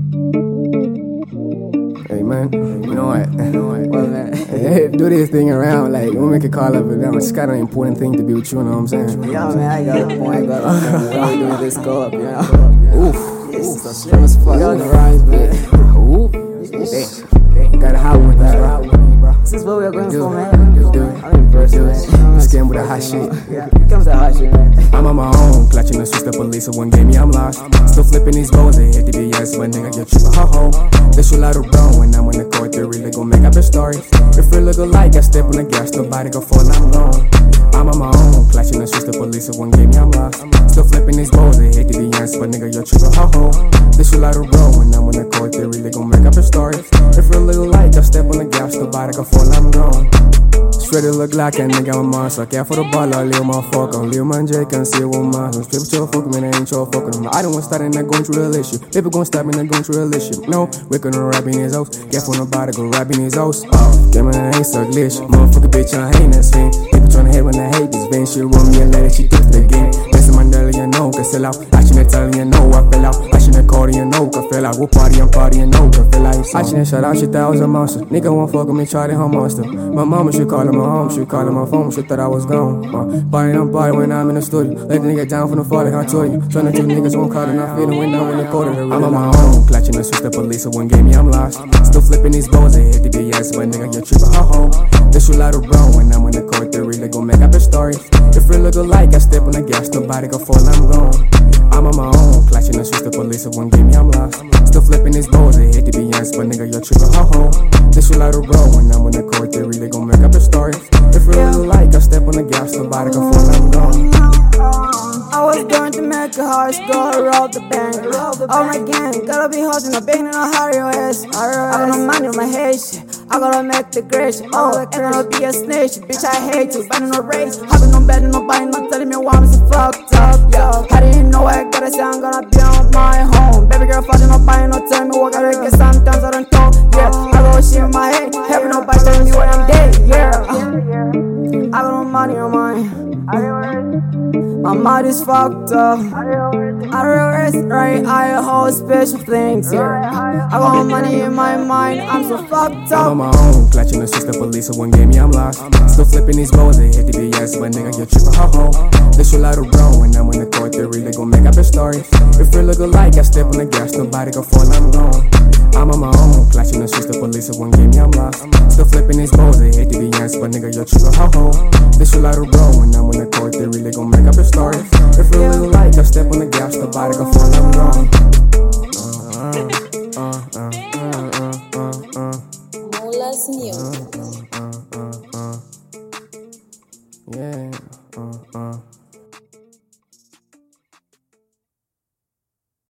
Hey man, you know what? What, man? Do this thing around, like women can call up, but it's kind of an important thing to be with you, you know what I'm saying? Yeah, man, I got a point, we doing this go up, you know? Oof. This is a stream as fuck. Y'all the rhymes, man. Oof. Hey, got a hot one, bro. This is what we are going for, man. I'm impressed, man. This game with that hot shit. Yeah, here comes that hot shit, man. I'm on my own, clutching the switch, the police, so one gave me, I'm lost. Still flipping these goals, they hate to be yes, but nigga, get you a ho-ho. This shit out of bro, when I'm on the court, they really gon' make up a story. If it look alike, I step on the gas, nobody go fall, I'm gone. I'm on my own, clutching the switch, the police, so one gave me, I'm lost. Still flipping these goals, they hate to be yes, but nigga, you're true, ho-ho. This shit out of bro, when I'm on the court, they really gon' make up a story. If it look alike, I step on the gas, nobody go fall, I'm gone. Straight it look like a nigga, I'm a monster. Care for the ball, little motherfucker. Lil man J can see one man. Strip with your fuck, man, I ain't your fuckin'. I don't want to start and going through the issue. People gon' stop and going through the issue. No, we're gonna rap in his house. Care for nobody, go rap in his house. Damn it, I ain't so glitch. Motherfucker, bitch, I ain't that swing. People tryna hate when I hate this vein. She want me a lady, she took the game. Messing my dollar, you know, can sell out. I shouldn't tell you, know, I fell out. I shouldn't call you, know, can fell out. We'll party, I'm partying, know, can fell out. I shouldn't shut out, she thought I was a monster. Nigga won't fuck with me, try to home monster. My mama should call him my home, should call him my phone, she thought I was gone. Party, I'm party when I'm in the studio. Let the nigga down from the fall, I told you. Tryna two niggas won't call it, not feeling when I'm in the quarter. I'm on my own, clutching the switch, the police, so one gave me, I'm lost. Still flipping these goals, they hate to be yes, but nigga, you're tripping, ho-ho. This shit out of bro, when I'm in the court, they really gon' make up a story. If it look alike, I step on the gas, nobody go fall, I'm gone. I'm on my own, clutching the switch, the police, so one gave me, I'm lost. Still flipping these goals, they hate to be yes, but nigga, you're tripping, ho-ho. This shit out of bro, when I'm in the court, they really gon' make up a story. If it look alike, I step on the gas, nobody can fall, I'm gone. I was going to make a house, go rob the bank. Oh my gang, gotta be hot in a bang in a hurry, yes. I got no money on my head, shit. I gotta make the great shit. Oh, and I'll be a snitch, bitch, I hate you. But no race, having no bed, nobody not telling me why I'm so fucked up. Yeah, how do you know I gotta say I'm gonna be on my home? Baby girl, fucking nobody, no tell me what gotta get. Sometimes I don't know. Yeah, I got shit in my head, having nobody telling me when I'm dead. Yeah, I got no money on mine. My mind is fucked up. I realize right, I hold special things here. I got money in my mind, I'm so fucked up. I'm on my own, clutching the switch, the police, so one gave me, I'm lost. Still flipping these goals, they hate to be yes, but nigga, you're tripping, ho-ho. This shit out of bro, when I'm in the court, they really gon' make up a story. If it look alike, I step on the gas, nobody go fall, I'm gone. I'm on my own, clutching the switch, the police, so one gave me, I'm lost. Still flipping these goals, they hate to be yes, but nigga, you're tripping, ho-ho. This shit out of bro, when I'm in the court, they really gon' make up a story. If it look alike, I step on the gas, nobody go fall, I'm gone. Molas News. Yeah.